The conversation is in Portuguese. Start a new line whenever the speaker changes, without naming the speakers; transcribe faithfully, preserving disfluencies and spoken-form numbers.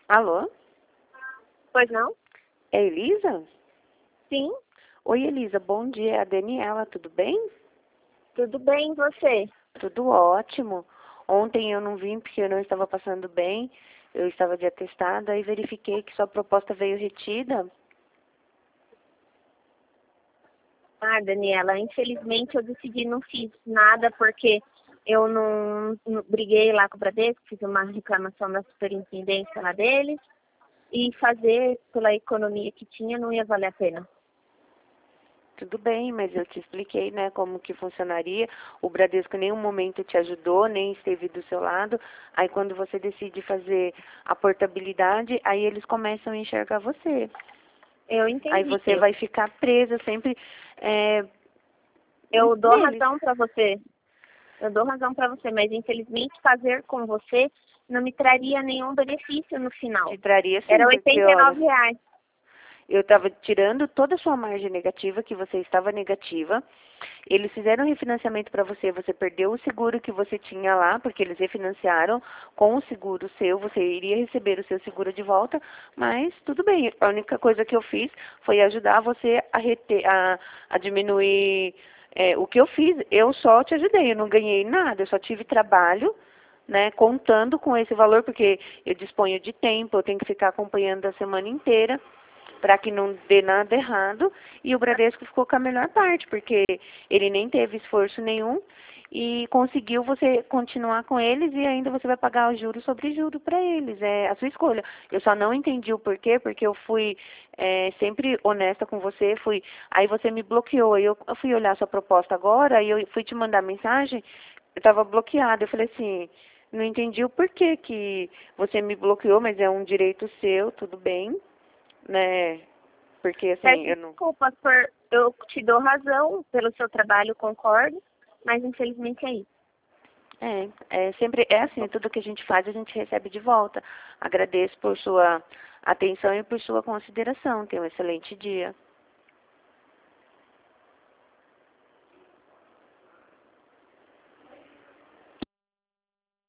Alô?
Pois não?
É Elisa?
Sim,
Oi, Elisa, bom dia. É a Daniela, tudo bem?
tudo bem, e você?
Tudo ótimo. Ontem eu não vim porque eu não estava passando bem, eu estava de atestada e verifiquei que sua proposta veio retida.
Ah, Daniela, infelizmente eu decidi não fiz nada porque eu não, não briguei lá com o Bradesco, fiz uma reclamação da superintendência lá deles e fazer pela economia que tinha não ia valer a pena.
Tudo bem, mas eu te expliquei, né, como que funcionaria. O Bradesco em nenhum momento te ajudou, nem esteve do seu lado. Aí quando você decide fazer a portabilidade, aí eles começam a enxergar você.
Eu
Aí
entendi.
você vai ficar presa sempre é,
Eu dou
neles.
razão para você. Eu dou razão para você, mas infelizmente fazer com você não me traria nenhum benefício no final.
Te traria sim,
Era
porque
oitenta e
olha,
nove reais.
eu estava tirando toda a sua margem negativa, que você estava negativa. Eles fizeram um refinanciamento para você, você perdeu o seguro que você tinha lá, porque eles refinanciaram com o seguro seu, você iria receber o seu seguro de volta, mas tudo bem. A única coisa que eu fiz foi ajudar você a, reter, a, a diminuir é, o que eu fiz. Eu só te ajudei, eu não ganhei nada, eu só tive trabalho, né, contando com esse valor, porque eu disponho de tempo, eu tenho que ficar acompanhando a semana inteira para que não dê nada errado, e o Bradesco ficou com a melhor parte, porque ele nem teve esforço nenhum e conseguiu você continuar com eles e ainda você vai pagar juros sobre juros para eles. É a sua escolha. Eu só não entendi o porquê, porque eu fui é, sempre honesta com você, fui, aí você me bloqueou, aí eu, eu fui olhar sua proposta agora, e eu fui te mandar mensagem, eu estava bloqueada, eu falei assim, não entendi o porquê que você me bloqueou, mas é um direito seu, tudo bem, né? Porque assim,
Peço
eu não.
desculpas por eu te dou razão pelo seu trabalho, concordo, mas infelizmente é isso.
É, é sempre é assim, tudo que a gente faz a gente recebe de volta. Agradeço por sua atenção e por sua consideração. Tenha um excelente dia.